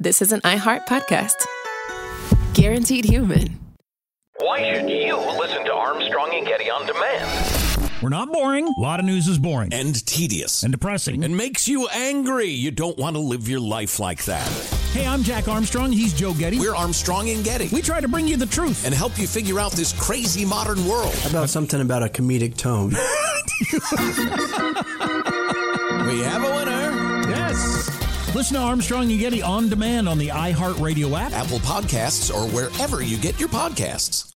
this is an iHeart podcast. Guaranteed human. Why should you listen to Armstrong and Getty on demand? We're not boring. A lot of news is boring. And tedious. And depressing. And makes you angry. You don't want to live your life like that. Hey, I'm Jack Armstrong. He's Joe Getty. We're Armstrong and Getty. We try to bring you the truth. And help you figure out this crazy modern world. How about something about a comedic tone? We have a winner. Yes. Listen to Armstrong and Getty on demand on the iHeartRadio app, Apple Podcasts, or wherever you get your podcasts.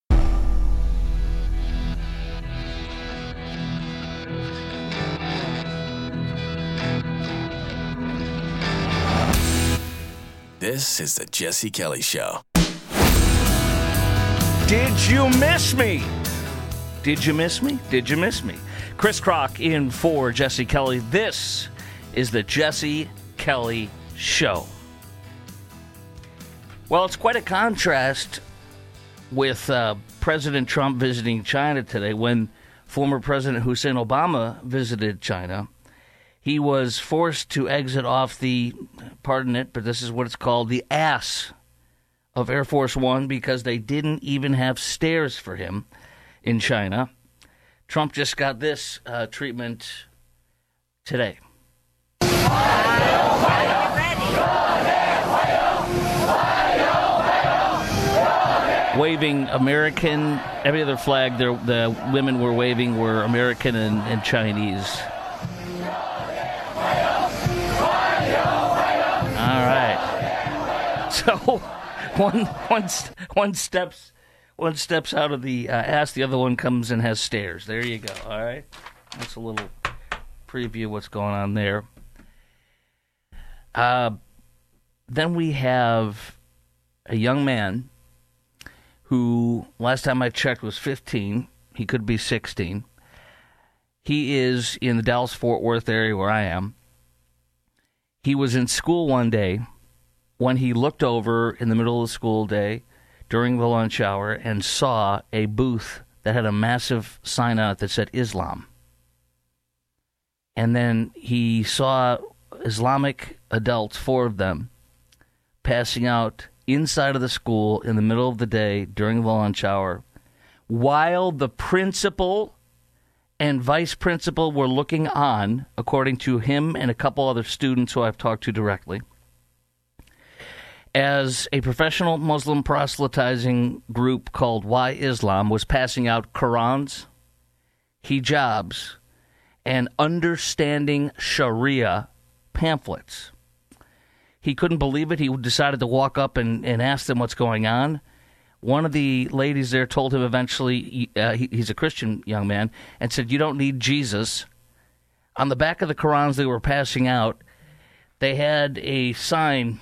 This is the Jesse Kelly Show. Did you miss me? Did you miss me? Did you miss me? Chris Crock in for Jesse Kelly. This is the Jesse Kelly Show. Well, it's quite a contrast with President Trump visiting China today. When former President Hussein Obama visited China, he was forced to exit off the, pardon it, but this is what it's called, the ass of Air Force One, because they didn't even have stairs for him in China. Trump just got this treatment today. Waving American, every other flag the women were waving were American and Chinese. All right. So one steps out of the ass, the other one comes and has stairs. There you go. All right. That's a little preview of what's going on there. Then we have a young man who, last time I checked, was 15. He could be 16. He is in the Dallas-Fort Worth area where I am. He was in school one day when he looked over in the middle of the school day during the lunch hour and saw a booth that had a massive sign on it that said Islam. And then he saw Islamic adults, 4 of them, passing out inside of the school in the middle of the day during the lunch hour, while the principal and vice principal were looking on, according to him and a couple other students who I've talked to directly, as a professional Muslim proselytizing group called Why Islam was passing out Qurans, hijabs, and Understanding Sharia pamphlets. He couldn't believe it. He decided to walk up and ask them what's going on. One of the ladies there told him eventually, he's a Christian young man, and said, "You don't need Jesus." On the back of the Qurans they were passing out, they had a sign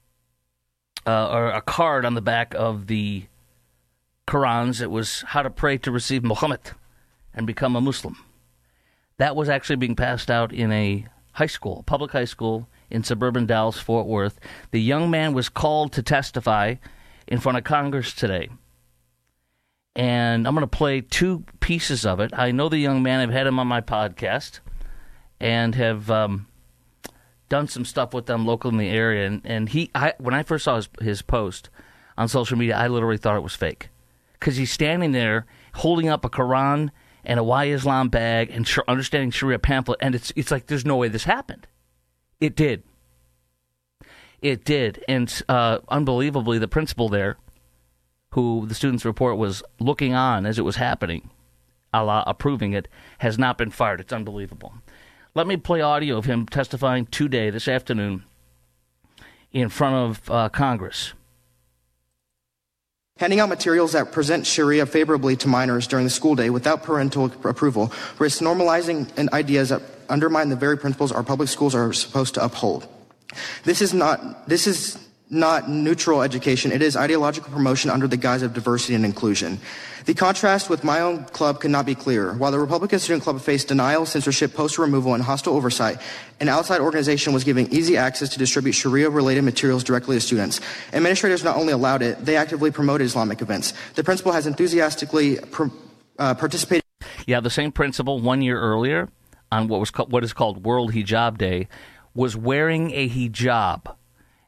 or a card on the back of the Qurans. It was how to pray to receive Muhammad and become a Muslim. That was actually being passed out in a high school, public high school in suburban Dallas-Fort Worth. The young man was called to testify in front of Congress today. And I'm going to play 2 pieces of it. I know the young man. I've had him on my podcast and have done some stuff with them local in the area. And when I first saw his post on social media, I literally thought it was fake. Because he's standing there holding up a Quran and a Why Islam bag and Understanding Sharia pamphlet, and it's like there's no way this happened. It did. It did. And unbelievably, the principal there, who the students report was looking on as it was happening, a la approving it, has not been fired. It's unbelievable. Let me play audio of him testifying today, this afternoon, in front of Congress. Handing out materials that present Sharia favorably to minors during the school day without parental approval risks normalizing ideas that undermine the very principles our public schools are supposed to uphold. This is not neutral education. It is ideological promotion under the guise of diversity and inclusion. The contrast with my own club could not be clearer. While the Republican Student Club faced denial, censorship, poster removal, and hostile oversight, an outside organization was given easy access to distribute Sharia-related materials directly to students. Administrators not only allowed it, they actively promoted Islamic events. The principal has enthusiastically participated. Yeah, the same principal 1 year earlier on what is called World Hijab Day was wearing a hijab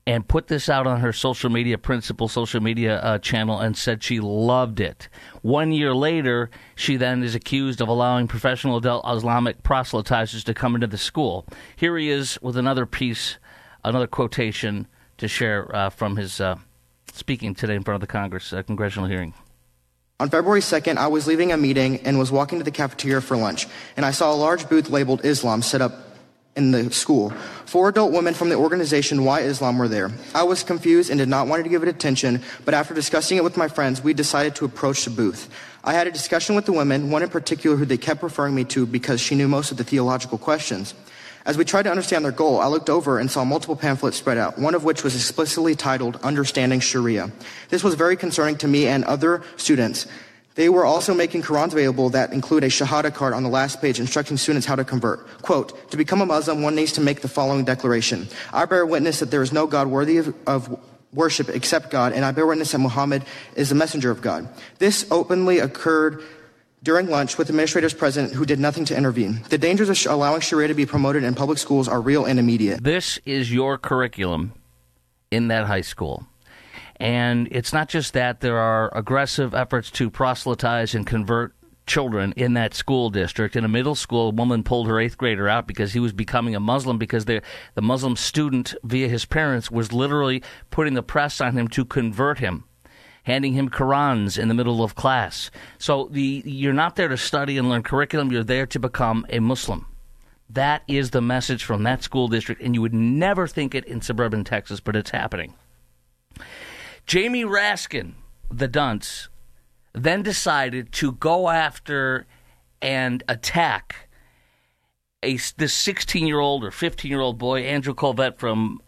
and put this out on her principal social media channel, and said she loved it. 1 year later, she then is accused of allowing professional adult Islamic proselytizers to come into the school. Here he is with another piece, another quotation to share from his speaking today in front of the Congress congressional hearing. On February 2nd, I was leaving a meeting and was walking to the cafeteria for lunch, and I saw a large booth labeled Islam set up in the school. 4 adult women from the organization Why Islam were there. I was confused and did not want to give it attention, but after discussing it with my friends, we decided to approach the booth. I had a discussion with the women, one in particular who they kept referring me to because she knew most of the theological questions. As we tried to understand their goal, I looked over and saw multiple pamphlets spread out, one of which was explicitly titled Understanding Sharia. This was very concerning to me and other students. They were also making Qurans available that include a Shahada card on the last page instructing students how to convert. Quote, to become a Muslim, one needs to make the following declaration. I bear witness that there is no God worthy of worship except God, and I bear witness that Muhammad is the messenger of God. This openly occurred during lunch with administrators present who did nothing to intervene. The dangers of allowing Sharia to be promoted in public schools are real and immediate. This is your curriculum in that high school. And it's not just that. There are aggressive efforts to proselytize and convert children in that school district. In a middle school, a woman pulled her 8th grader out because he was becoming a Muslim, because the Muslim student, via his parents, was literally putting the press on him to convert him, handing him Qurans in the middle of class. So you're not there to study and learn curriculum. You're there to become a Muslim. That is the message from that school district, and you would never think it in suburban Texas, but it's happening. Jamie Raskin, the dunce, then decided to go after and attack this 16-year-old or 15-year-old boy, Andrew Colvett from,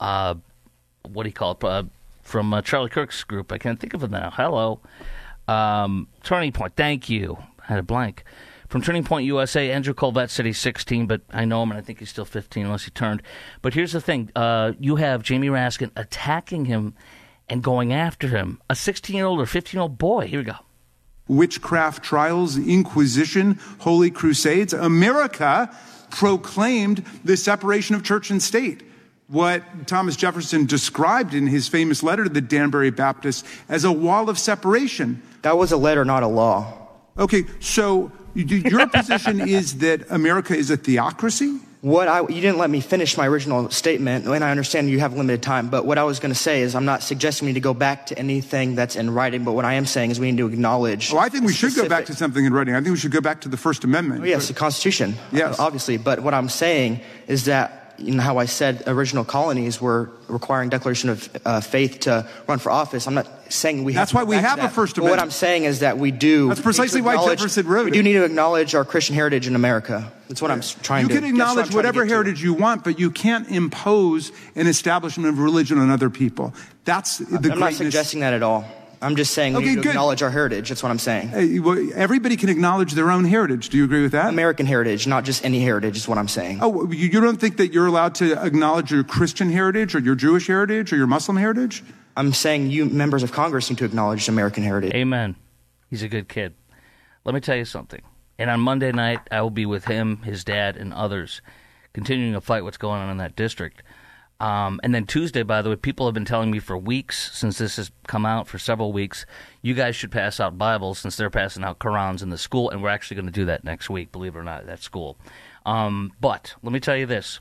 from Charlie Kirk's group. I can't think of it now. Hello. Turning Point. Thank you. I had a blank. From Turning Point USA, Andrew Colvett said he's 16, but I know him, and I think he's still 15 unless he turned. But here's the thing. You have Jamie Raskin attacking him and going after him. A 16-year-old or 15-year-old boy. Here we go. Witchcraft trials, Inquisition, Holy Crusades. America proclaimed the separation of church and state. What Thomas Jefferson described in his famous letter to the Danbury Baptists as a wall of separation. That was a letter, not a law. Okay, so your position is that America is a theocracy? You didn't let me finish my original statement, and I understand you have limited time, but what I was going to say is I'm not suggesting we need to go back to anything that's in writing, but what I am saying is we need to acknowledge... Oh, I think we should go back to something in writing. I think we should go back to the First Amendment. Oh, yes, the Constitution, yes. Obviously, but what I'm saying is that, you know how I said original colonies were requiring declaration of faith to run for office. I'm not saying we have That's why we have a First Amendment. But what I'm saying is that we do... That's precisely why Jefferson wrote it. We do need to acknowledge our Christian heritage in America. That's what I'm trying to... You can acknowledge whatever heritage you want, but you can't impose an establishment of religion on other people. That's the greatness. I'm not suggesting that at all. I'm just saying we need to acknowledge our heritage. That's what I'm saying. Well, everybody can acknowledge their own heritage. Do you agree with that? American heritage, not just any heritage, is what I'm saying. Oh, you don't think that you're allowed to acknowledge your Christian heritage or your Jewish heritage or your Muslim heritage? I'm saying you members of Congress need to acknowledge American heritage. Amen. He's a good kid. Let me tell you something. And on Monday night, I will be with him, his dad, and others, continuing to fight what's going on in that district. And then Tuesday, by the way, people have been telling me for weeks, since this has come out for several weeks, you guys should pass out Bibles since they're passing out Qurans in the school, and we're actually going to do that next week, believe it or not, at that school. But let me tell you this.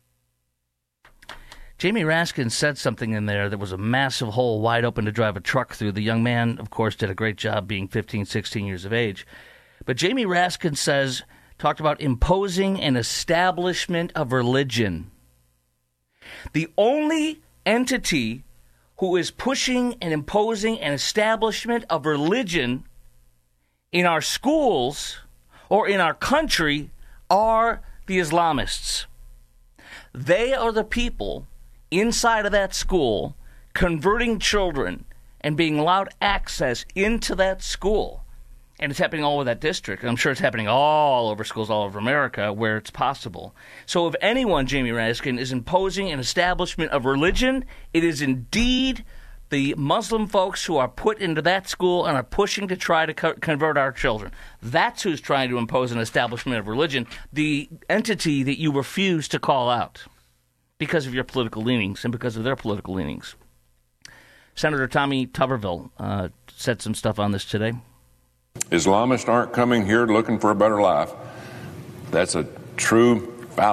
Jamie Raskin said something in there that was a massive hole wide open to drive a truck through. The young man, of course, did a great job being 15, 16 years of age. But Jamie Raskin talked about imposing an establishment of religion. The only entity who is pushing and imposing an establishment of religion in our schools or in our country are the Islamists. They are the people inside of that school converting children and being allowed access into that school. And it's happening all over that district. I'm sure it's happening all over schools all over America where it's possible. So if anyone, Jamie Raskin, is imposing an establishment of religion, it is indeed the Muslim folks who are put into that school and are pushing to try to convert our children. That's who's trying to impose an establishment of religion, the entity that you refuse to call out. because of your political leanings and because of their political leanings. Senator Tommy Tuberville said some stuff on this today. Islamists aren't coming here looking for a better life. That's a true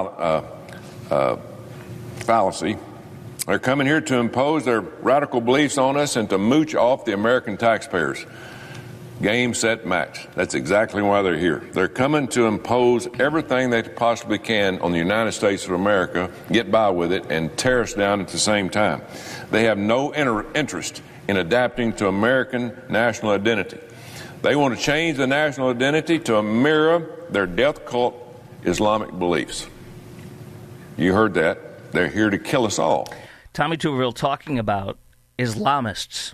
fallacy. They're coming here to impose their radical beliefs on us and to mooch off the American taxpayers. Game, set, match. That's exactly why they're here. They're coming to impose everything they possibly can on the United States of America, get by with it, and tear us down at the same time. They have no interest in adapting to American national identity. They want to change the national identity to mirror their death cult Islamic beliefs. You heard that. They're here to kill us all. Tommy Tuberville talking about Islamists.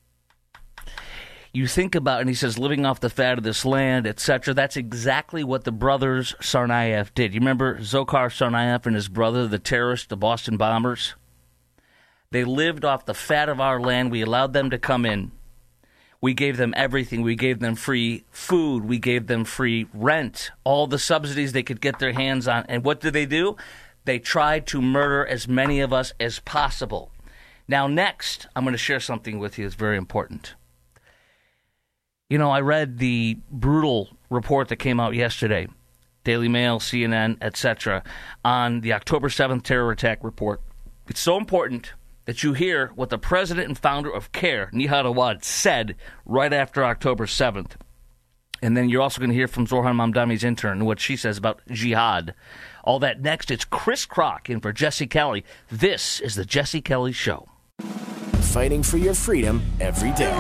You think about, and he says, living off the fat of this land, etc. That's exactly what the brothers Tsarnaev did. You remember Dzhokhar Tsarnaev and his brother, the terrorists, the Boston bombers? They lived off the fat of our land. We allowed them to come in. We gave them everything. We gave them free food. We gave them free rent, all the subsidies they could get their hands on. And what did they do? They tried to murder as many of us as possible. Now, next, I'm going to share something with you that's very important. You know, I read the brutal report that came out yesterday, Daily Mail, CNN, etc., on the October 7th terror attack report. It's so important that you hear what the president and founder of CARE, Nihad Awad, said right after October 7th. And then you're also going to hear from Zohran Mamdani's intern and what she says about jihad. All that next. It's Chris Kroc in for Jesse Kelly. This is the Jesse Kelly Show. Fighting for your freedom every day.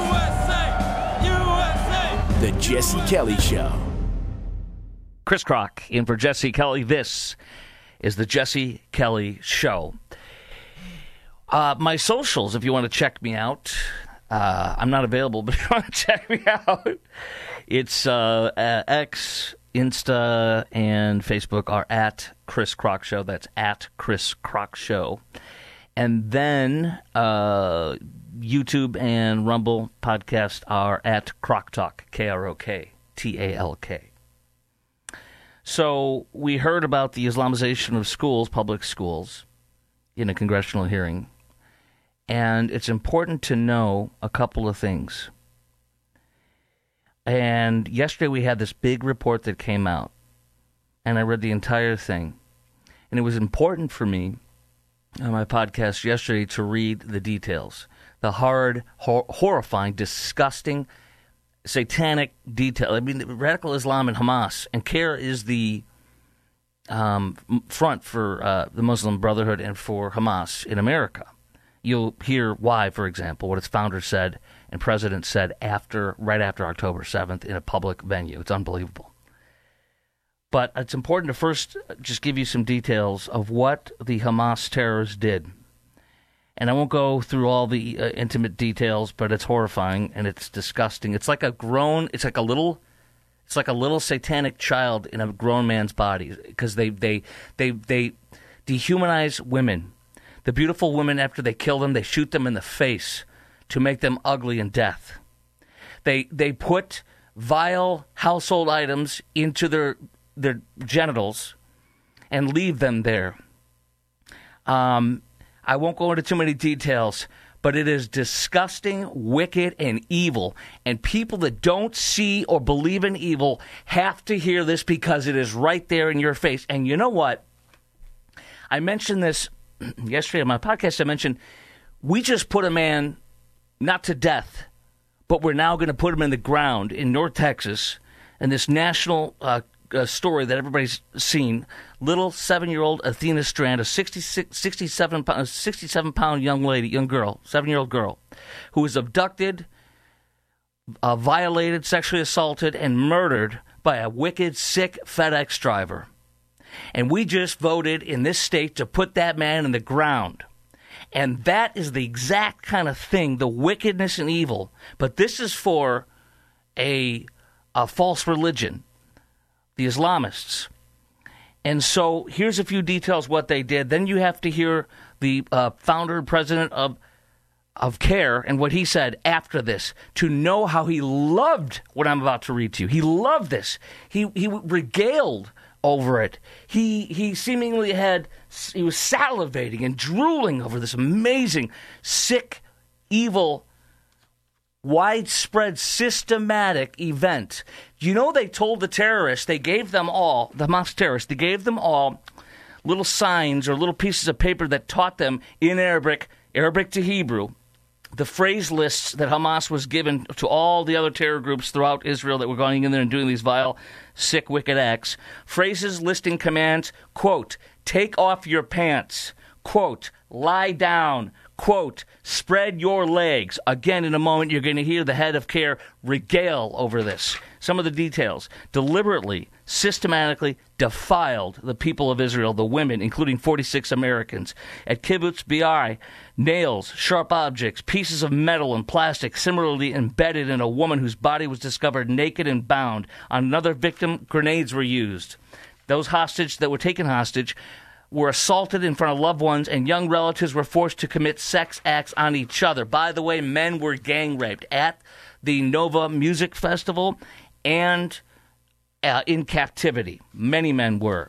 The Jesse Kelly Show. Chris Kroc in for Jesse Kelly. This is the Jesse Kelly Show. My socials, if you want to check me out. I'm not available, but if you want to check me out, it's X, Insta, and Facebook are at Chris Kroc Show. That's at Chris Kroc Show. And then YouTube and Rumble podcast are at Kroc Talk, KROKTALK. So we heard about the Islamization of schools, public schools, in a congressional hearing. And it's important to know a couple of things. And yesterday we had this big report that came out. And I read the entire thing. And it was important for me on my podcast yesterday to read the details. The hard, horrifying, disgusting, satanic detail. I mean, radical Islam and Hamas. And CARE is the front for the Muslim Brotherhood and for Hamas in America. You'll hear why, for example, what its founder said and president said right after October 7th in a public venue. It's unbelievable. But it's important to first just give you some details of what the Hamas terrorists did. And I won't go through all the intimate details, but it's horrifying and it's disgusting. It's like a little satanic child in a grown man's body because they dehumanize women. The beautiful women, after they kill them, they shoot them in the face to make them ugly in death. They put vile household items into their genitals and leave them there. I won't go into too many details, but it is disgusting, wicked, and evil. And people that don't see or believe in evil have to hear this because it is right there in your face. And you know what? I mentioned this yesterday on my podcast. I mentioned we just put a man not to death, but we're now going to put him in the ground in North Texas. And this national story that everybody's seen, little 7-year-old Athena Strand, a 67-pound young girl, 7-year-old girl, who was abducted, violated, sexually assaulted, and murdered by a wicked, sick FedEx driver. And we just voted in this state to put that man in the ground. And that is the exact kind of thing, the wickedness and evil. But this is for a false religion, the Islamists. And so here's a few details what they did. Then you have to hear the founder and president of CARE and what he said after this to know how he loved what I'm about to read to you. He loved this. He regaled over it. He seemingly he was salivating and drooling over this amazing, sick, evil, widespread, systematic event. You know, they told the terrorists, the Hamas terrorists, they gave them all little signs or little pieces of paper that taught them in Arabic to Hebrew, the phrase lists that Hamas was given to all the other terror groups throughout Israel that were going in there and doing these vile, sick, wicked acts. Phrases listing commands, quote, take off your pants, quote, lie down, quote, spread your legs. Again, in a moment, you're going to hear the head of CARE regale over this. Some of the details. Deliberately, systematically defiled the people of Israel, the women, including 46 Americans. At Kibbutz Bi, nails, sharp objects, pieces of metal and plastic similarly embedded in a woman whose body was discovered naked and bound. On another victim, grenades were used. Those hostage that were taken hostage were assaulted in front of loved ones, and young relatives were forced to commit sex acts on each other. By the way, men were gang raped at the Nova Music Festival and in captivity. Many men were.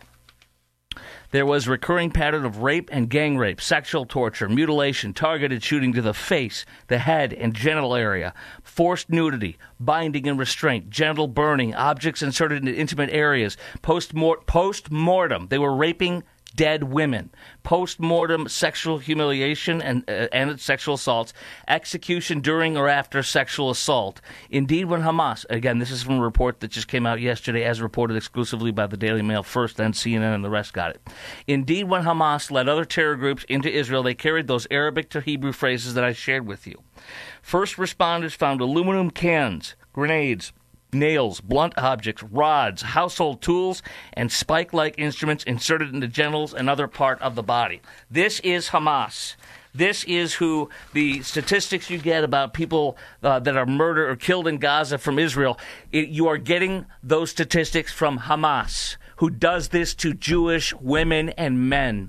There was a recurring pattern of rape and gang rape, sexual torture, mutilation, targeted shooting to the face, the head, and genital area, forced nudity, binding and restraint, genital burning, objects inserted into intimate areas, post-mortem. They were raping dead women, post-mortem sexual humiliation and sexual assaults, execution during or after sexual assault. Indeed, when Hamas, again, this is from a report that just came out yesterday, as reported exclusively by the Daily Mail first, then CNN, and the rest got it. Indeed, when Hamas led other terror groups into Israel, they carried those Arabic to Hebrew phrases that I shared with you. First responders found aluminum cans, grenades, nails, blunt objects, rods, household tools, and spike-like instruments inserted in the genitals and other part of the body. This is Hamas. This is who the statistics you get about people that are murdered or killed in Gaza from Israel. You are getting those statistics from Hamas, who does this to Jewish women and men.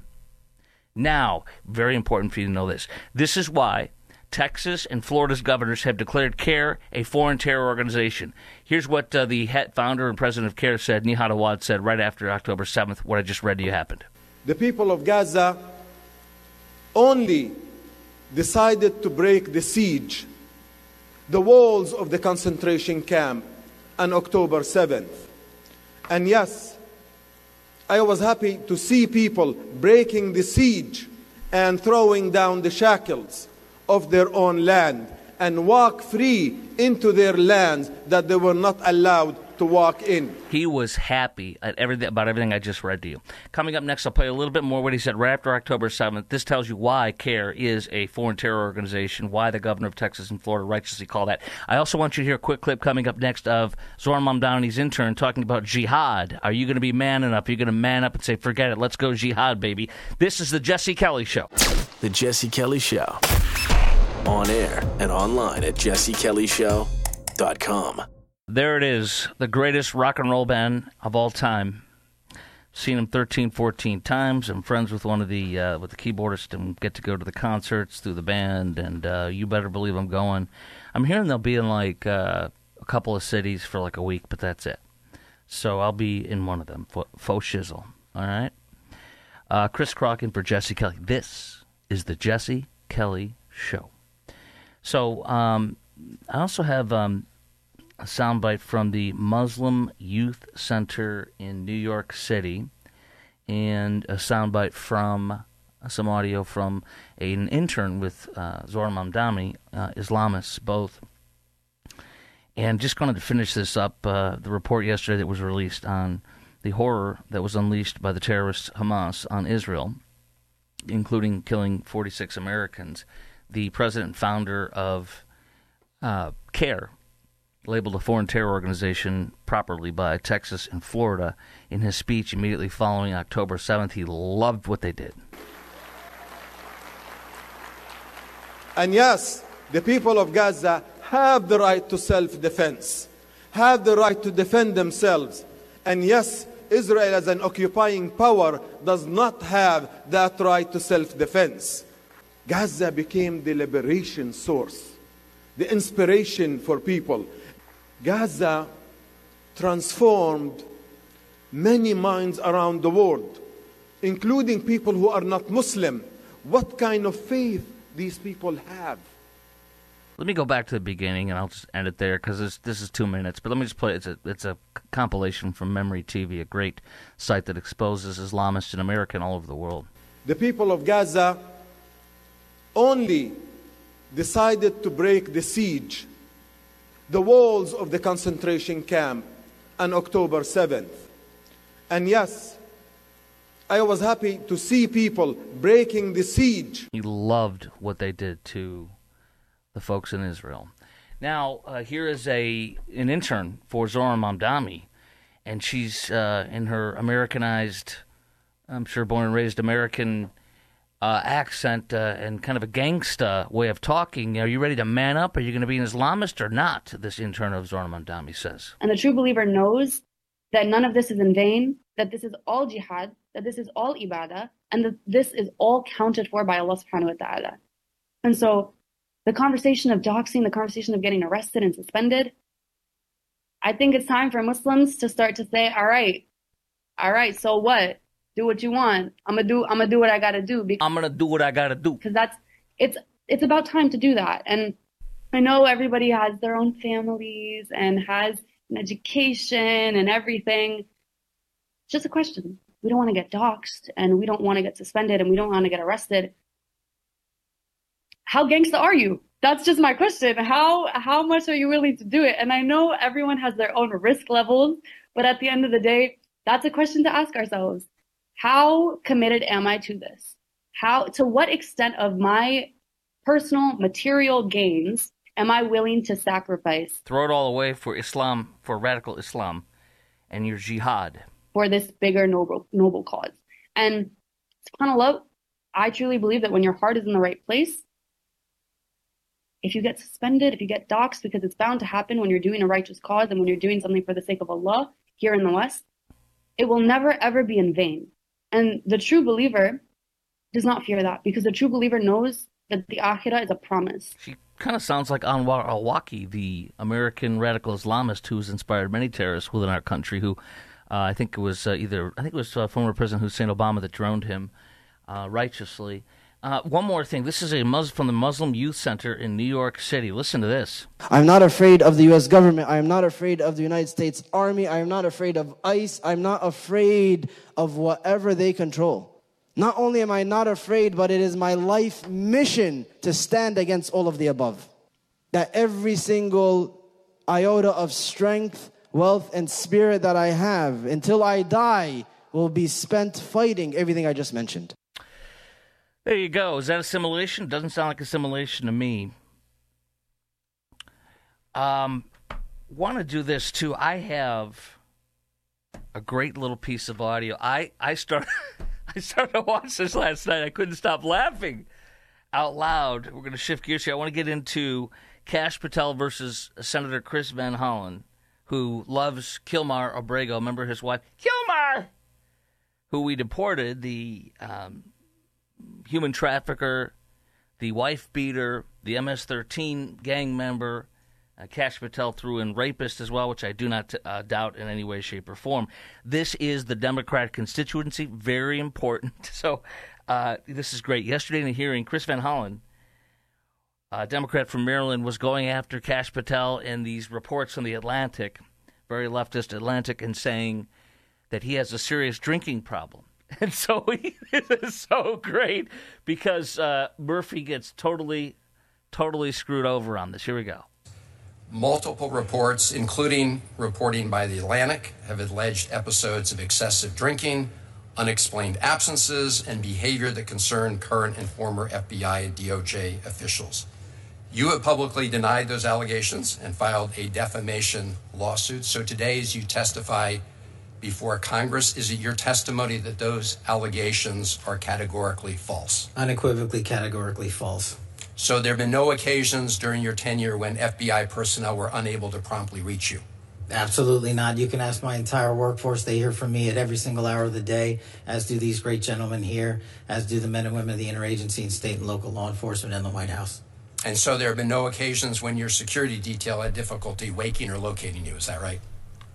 Now, very important for you to know this. This is why Texas and Florida's governors have declared CARE a foreign terror organization. Here's what the founder and president of CARE said, Nihad Awad said right after October 7th, what I just read to you happened. The people of Gaza only decided to break the siege, the walls of the concentration camp on October 7th. And yes, I was happy to see people breaking the siege and throwing down the shackles of their own land and walk free into their lands that they were not allowed to walk in. He was happy at about everything I just read to you. Coming up next, I'll play a little bit more what he said right after October 7th. This tells you why CARE is a foreign terror organization, why the governor of Texas and Florida righteously call that. I also want you to hear a quick clip coming up next of Zohran Mamdani's intern talking about jihad. Are you going to be man enough? Are you going to man up and say, forget it, let's go jihad, baby? This is the Jesse Kelly Show. The Jesse Kelly Show. On air and online at jessekellyshow.com. There it is, the greatest rock and roll band of all time. Seen him 13, 14 times. I'm friends with one of the keyboardists and get to go to the concerts through the band, and you better believe I'm going. I'm hearing they'll be in like a couple of cities for like a week, but that's it. So I'll be in one of them, faux shizzle. All right? Chris Crockett for Jesse Kelly. This is the Jesse Kelly Show. So I also have a soundbite from the Muslim Youth Center in New York City and a soundbite from some audio from an intern with Zohran Mamdani, Islamists both. And just wanted to finish this up, the report yesterday that was released on the horror that was unleashed by the terrorists Hamas on Israel, including killing 46 Americans. The president and founder of CARE, labeled a foreign terror organization properly by Texas and Florida, in his speech immediately following October 7th, he loved what they did. And yes, the people of Gaza have the right to self-defense, have the right to defend themselves. And yes, Israel as an occupying power does not have that right to self-defense. Gaza became the liberation source, the inspiration for people. Gaza transformed many minds around the world, including people who are not Muslim, what kind of faith these people have. Let me go back to the beginning, and I'll just end it there because this is 2 minutes. But let me just play. It's a compilation from Memory TV, a great site that exposes Islamists in America and all over the world. The people of Gaza only decided to break the siege, the walls of the concentration camp, on October 7th. And yes, I was happy to see people breaking the siege. He loved what they did to the folks in Israel. Now, here is an intern for Zohran Mamdani, and she's in her Americanized, I'm sure born and raised American accent and kind of a gangsta way of talking. Are you ready to man up? Are you going to be an Islamist or not? This intern of Zohran Mamdani says. And the true believer knows that none of this is in vain, that this is all jihad, that this is all ibadah, and that this is all counted for by Allah subhanahu wa ta'ala. And so the conversation of doxing, the conversation of getting arrested and suspended, I think it's time for Muslims to start to say, all right, so what? Do what you want. I'm gonna do what I gotta do. I'm gonna do what I gotta do. Because it's about time to do that. And I know everybody has their own families and has an education and everything. It's just a question. We don't want to get doxxed, and we don't want to get suspended, and we don't want to get arrested. How gangsta are you? That's just my question. How much are you willing to do it? And I know everyone has their own risk levels, but at the end of the day, that's a question to ask ourselves. How committed am I to this? To what extent of my personal material gains am I willing to sacrifice? Throw it all away for Islam, for radical Islam, and your jihad. For this bigger noble cause. And subhanAllah, I truly believe that when your heart is in the right place, if you get suspended, if you get doxxed, because it's bound to happen when you're doing a righteous cause and when you're doing something for the sake of Allah here in the West, it will never ever be in vain. And the true believer does not fear that, because the true believer knows that the akhirah is a promise. She kind of sounds like Anwar al-Awlaki, the American radical Islamist who's inspired many terrorists within our country, who I think it was former President Hussein Obama that droned him righteously. One more thing. This is from the Muslim Youth Center in New York City. Listen to this. I'm not afraid of the U.S. government. I am not afraid of the United States Army. I am not afraid of ICE. I'm not afraid of whatever they control. Not only am I not afraid, but it is my life mission to stand against all of the above. That every single iota of strength, wealth, and spirit that I have until I die will be spent fighting everything I just mentioned. There you go. Is that assimilation? Doesn't sound like assimilation to me. Want to do this too. I have a great little piece of audio. I started to watch this last night. I couldn't stop laughing out loud. We're going to shift gears here. I want to get into Kash Patel versus Senator Chris Van Hollen, who loves Kilmar Abrego. Remember his wife, Kilmar, who we deported, the human trafficker, the wife beater, the MS-13 gang member. Kash Patel threw in rapist as well, which I do not doubt in any way, shape, or form. This is the Democratic constituency, very important. So this is great. Yesterday in the hearing, Chris Van Hollen, a Democrat from Maryland, was going after Kash Patel in these reports from the Atlantic, very leftist Atlantic, and saying that he has a serious drinking problem. And so this is so great because Murphy gets totally screwed over on this. Here we go. Multiple reports, including reporting by The Atlantic, have alleged episodes of excessive drinking, unexplained absences, and behavior that concern current and former FBI and DOJ officials. You have publicly denied those allegations and filed a defamation lawsuit. So today, as you testify before Congress, is it your testimony that those allegations are categorically false? Unequivocally, categorically false. So there have been no occasions during your tenure when FBI personnel were unable to promptly reach you? Absolutely not. You can ask my entire workforce. They hear from me at every single hour of the day, as do these great gentlemen here, as do the men and women of the interagency and state and local law enforcement in the White House. And so there have been no occasions when your security detail had difficulty waking or locating you. Is that right?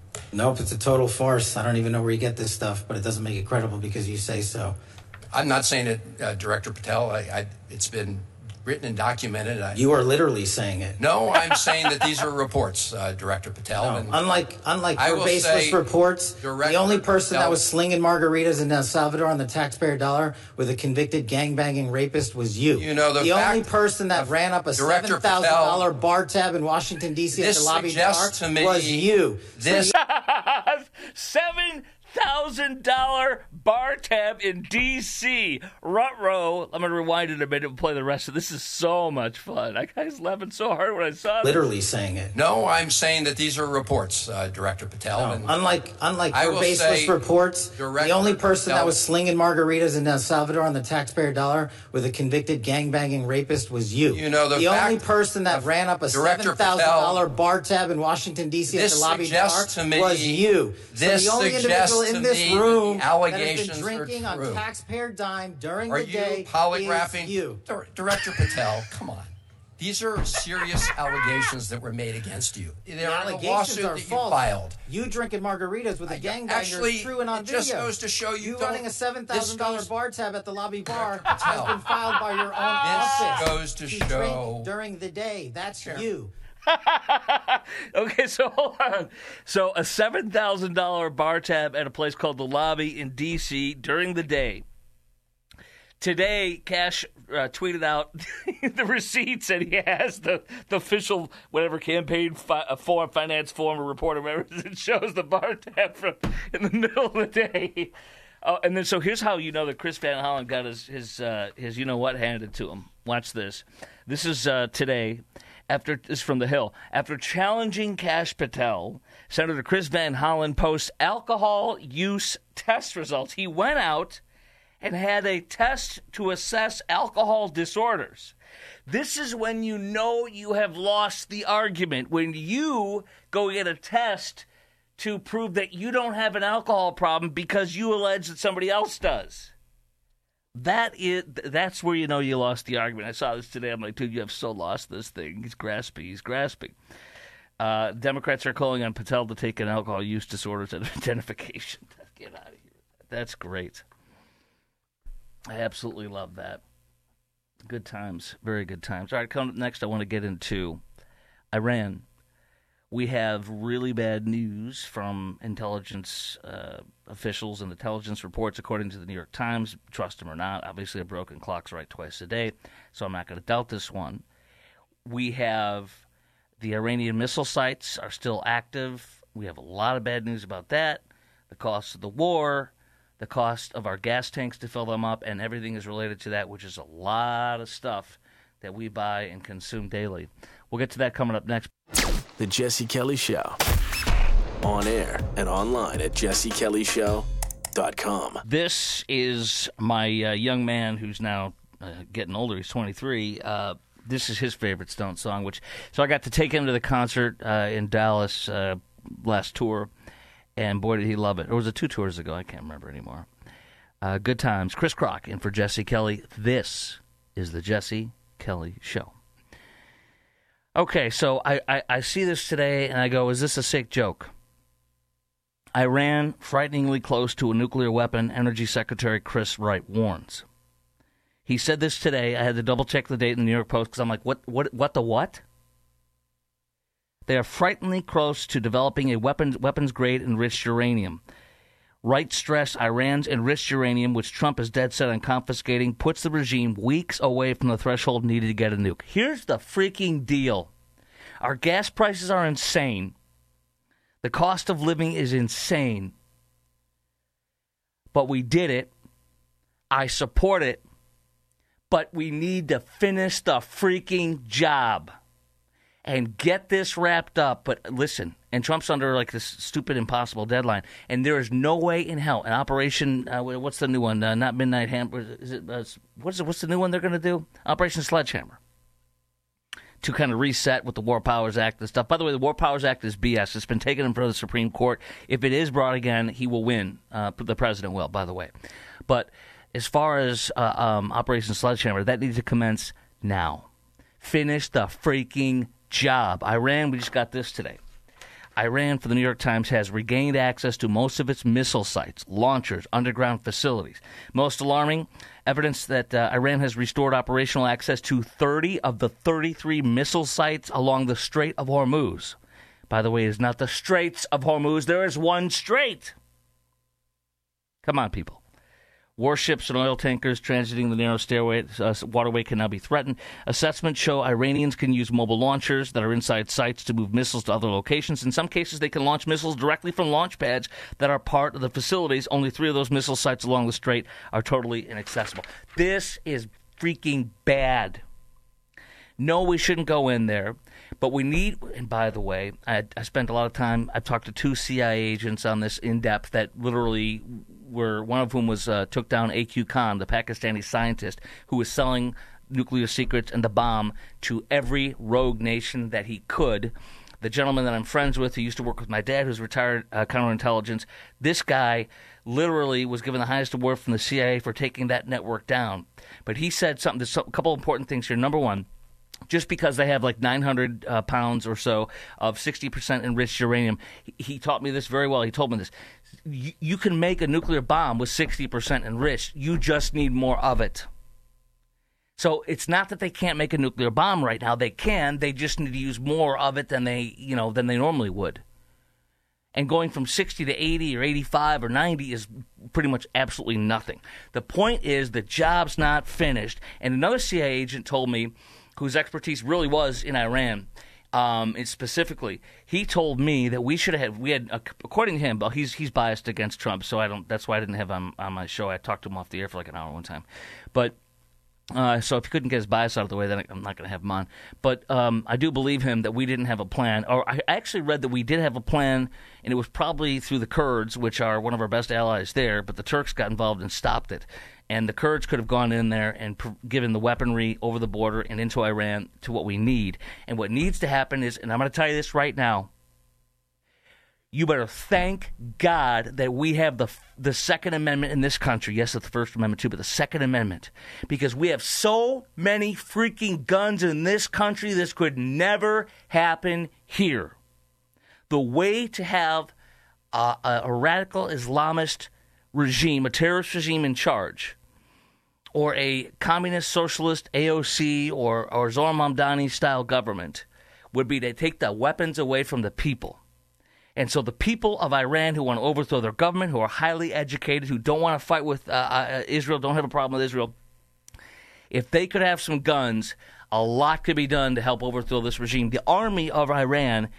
Nope, it's a total farce. I don't even know where you get this stuff, but it doesn't make it credible because you say so. I'm not saying it, Director Patel. It's been written and documented. You are literally saying it. No, I'm saying that these are reports, Director Patel. No, and unlike your baseless reports, the only person that was slinging margaritas in El Salvador on the taxpayer dollar with a convicted gangbanging rapist was you. You know, the only person that ran up a $7,000 bar tab in Washington, D.C. at the lobby bar was you. This $7,000 bar tab in D.C. Ruh-roh. I'm going to rewind it a minute and play the rest of this. Is so much fun. I was laughing so hard when I saw this. Literally saying it. No, I'm saying that these are reports, Director Patel. No, and unlike your baseless reports, the only person that was slinging margaritas in El Salvador on the taxpayer dollar with a convicted gangbanging rapist was you. You know, the only person that ran up a $7,000 bar tab in Washington, D.C. at the lobby bar was you. This so the only individual in this room that has been drinking on taxpayer dime during the day polygraphing is you. Director Patel, come on. These are serious allegations that were made against you. They're allegations a lawsuit are that false. you filed. You drinking margaritas with a gangbanger is true and on video. It just goes to show you running a $7,000 bar tab at the lobby bar has been filed by your own office. This goes to show drink during the day. That's you. Okay, so hold on. So a $7,000 bar tab at a place called The Lobby in D.C. during the day. Today, Cash tweeted out the receipts, and he has the official whatever campaign finance form or report or whatever. It shows the bar tab from in the middle of the day. And then so here's how you know that Chris Van Hollen got his you know what handed to him. Watch this. This is today. This is from The Hill. After challenging Cash Patel, Senator Chris Van Hollen posts alcohol use test results. He went out and had a test to assess alcohol disorders. This is when you know you have lost the argument, when you go get a test to prove that you don't have an alcohol problem because you allege that somebody else does. That's where you know you lost the argument. I saw this today. I'm like, dude, you have so lost this thing. He's grasping. Democrats are calling on Patel to take an alcohol use disorders identification. Get out of here. That's great. I absolutely love that. Good times. Very good times. All right, coming up next, I want to get into Iran. We have really bad news from intelligence officials and intelligence reports, according to the New York Times. Trust them or not. Obviously, a broken clock's right twice a day, so I'm not going to doubt this one. We have the Iranian missile sites are still active. We have a lot of bad news about that. The cost of the war, the cost of our gas tanks to fill them up, and everything is related to that, which is a lot of stuff that we buy and consume daily. We'll get to that coming up next. The Jesse Kelly Show. On air and online at jessekellyshow.com. This is my young man who's now getting older. He's 23. This is his favorite Stones song, so I got to take him to the concert in Dallas last tour, and boy, did he love it. Or was it 2 tours ago? I can't remember anymore. Good times. Chris Crock in for Jesse Kelly. This is the Jesse Kelly Show. Okay, so I see this today, and I go, is this a sick joke? Iran frighteningly close to a nuclear weapon, Energy Secretary Chris Wright warns. He said this today. I had to double-check the date in the New York Post because I'm like, what the what? They are frighteningly close to developing a weapons-grade enriched uranium. Wright stressed Iran's enriched uranium, which Trump is dead set on confiscating, puts the regime weeks away from the threshold needed to get a nuke. Here's the freaking deal. Our gas prices are insane. The cost of living is insane. But we did it. I support it. But we need to finish the freaking job and get this wrapped up. But listen, and Trump's under like this stupid, impossible deadline, and there is no way in hell an Operation. What's the new one? Not Midnight Hammer. Is it? What's the new one they're going to do? Operation Sledgehammer. To kind of reset with the War Powers Act and stuff. By the way, the War Powers Act is BS. It's been taken in front of the Supreme Court. If it is brought again, he will win. The president will, by the way. But as far as Operation Sledgehammer, that needs to commence now. Finish the freaking job. Iran, we just got this today. Iran, for the New York Times, has regained access to most of its missile sites, launchers, underground facilities. Most alarming, evidence that Iran has restored operational access to 30 of the 33 missile sites along the Strait of Hormuz. By the way, it is not the Straits of Hormuz. There is one strait. Come on, people. Warships and oil tankers transiting the narrow waterway can now be threatened. Assessments show Iranians can use mobile launchers that are inside sites to move missiles to other locations. In some cases, they can launch missiles directly from launch pads that are part of the facilities. Only 3 of those missile sites along the strait are totally inaccessible. This is freaking bad. No, we shouldn't go in there. But we need, and by the way, I spent a lot of time, I've talked to 2 CIA agents on this in depth that literally were, one of whom was took down A.Q. Khan, the Pakistani scientist who was selling nuclear secrets and the bomb to every rogue nation that he could. The gentleman that I'm friends with who used to work with my dad, who's retired counterintelligence, this guy literally was given the highest award from the CIA for taking that network down. But he said something, there's a couple important things here. Number one, just because they have like 900 pounds or so of 60% enriched uranium, he taught me this very well. He told me this. You can make a nuclear bomb with 60% enriched. You just need more of it. So it's not that they can't make a nuclear bomb right now. They can. They just need to use more of it than they normally would. And going from 60 to 80 or 85 or 90 is pretty much absolutely nothing. The point is the job's not finished. And another CIA agent told me, whose expertise really was in Iran, specifically, he told me that we had, according to him, well, he's biased against Trump, so that's why I didn't have him on my show. I talked to him off the air for like an hour one time. But so if he couldn't get his bias out of the way, then I'm not going to have him on. But I do believe him that we didn't have a plan. Or I actually read that we did have a plan, and it was probably through the Kurds, which are one of our best allies there, but the Turks got involved and stopped it. And the Kurds could have gone in there and given the weaponry over the border and into Iran to what we need. And what needs to happen is, and I'm going to tell you this right now, you better thank God that we have the Second Amendment in this country. Yes, it's the First Amendment too, but the Second Amendment. Because we have so many freaking guns in this country, this could never happen here. The way to have a radical Islamist regime, a terrorist regime in charge, or a communist socialist AOC or Zohar Mamdani-style government would be to take the weapons away from the people. And so the people of Iran who want to overthrow their government, who are highly educated, who don't want to fight with Israel, don't have a problem with Israel, if they could have some guns, a lot could be done to help overthrow this regime. The army of Iran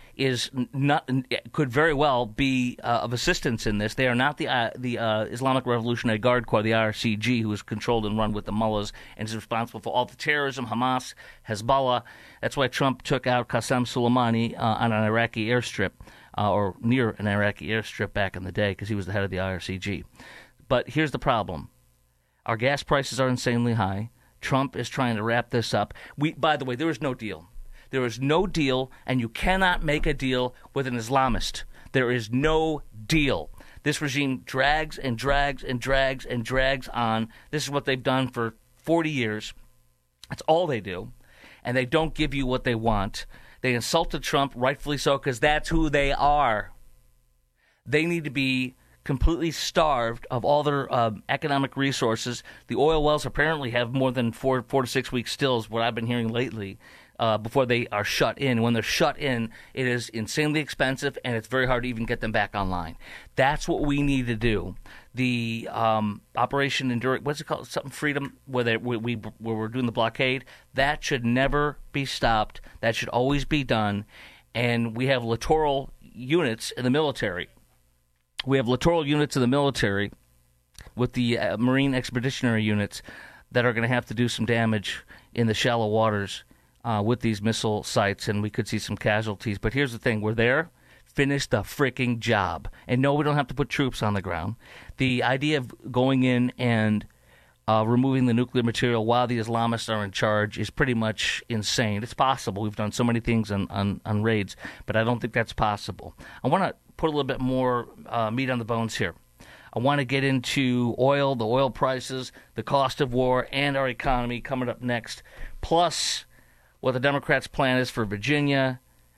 could very well be of assistance in this. They are not the Islamic Revolutionary Guard Corps, the IRGC, who is controlled and run with the mullahs and is responsible for all the terrorism, Hamas, Hezbollah. That's why Trump took out Qasem Soleimani on an Iraqi airstrip, or near an Iraqi airstrip back in the day, because he was the head of the IRGC. But here's the problem. Our gas prices are insanely high. Trump is trying to wrap this up. By the way, there is no deal. There is no deal, and you cannot make a deal with an Islamist. There is no deal. This regime drags and drags and drags and drags on. This is what they've done for 40 years. That's all they do. And they don't give you what they want. They insulted Trump, rightfully so, because that's who they are. They need to be completely starved of all their economic resources. The oil wells apparently have more than 4 to 6 weeks still, is what I've been hearing lately, before they are shut in. When they're shut in, it is insanely expensive, and it's very hard to even get them back online. That's what we need to do. The Operation Enduring, what's it called? Something Freedom, where we're doing the blockade, that should never be stopped. That should always be done. And we have littoral units in the military. We have littoral units in the military with the Marine Expeditionary Units that are going to have to do some damage in the shallow waters with these missile sites, and we could see some casualties. But here's the thing. We're there. Finish the freaking job. And no, we don't have to put troops on the ground. The idea of going in and removing the nuclear material while the Islamists are in charge is pretty much insane. It's possible. We've done so many things on raids, but I don't think that's possible. I want to put a little bit more meat on the bones here. I want to get into oil, the oil prices, the cost of war, and our economy coming up next, plus what the Democrats' plan is for Virginia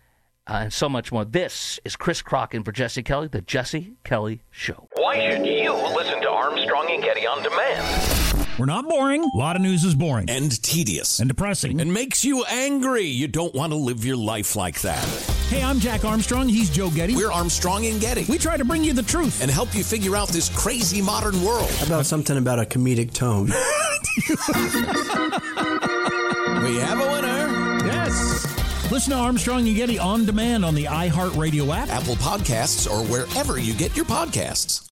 and so much more. This is Chris Crocker for Jesse Kelly, The Jesse Kelly Show. Why should you listen to Armstrong and Getty on demand? We're not boring. A lot of news is boring. And tedious. And depressing. And makes you angry. You don't want to live your life like that. Hey, I'm Jack Armstrong. He's Joe Getty. We're Armstrong and Getty. We try to bring you the truth. And help you figure out this crazy modern world. How about something about a comedic tone? We have a winner. Yes. Listen to Armstrong and Getty on demand on the iHeartRadio app, Apple Podcasts, or wherever you get your podcasts.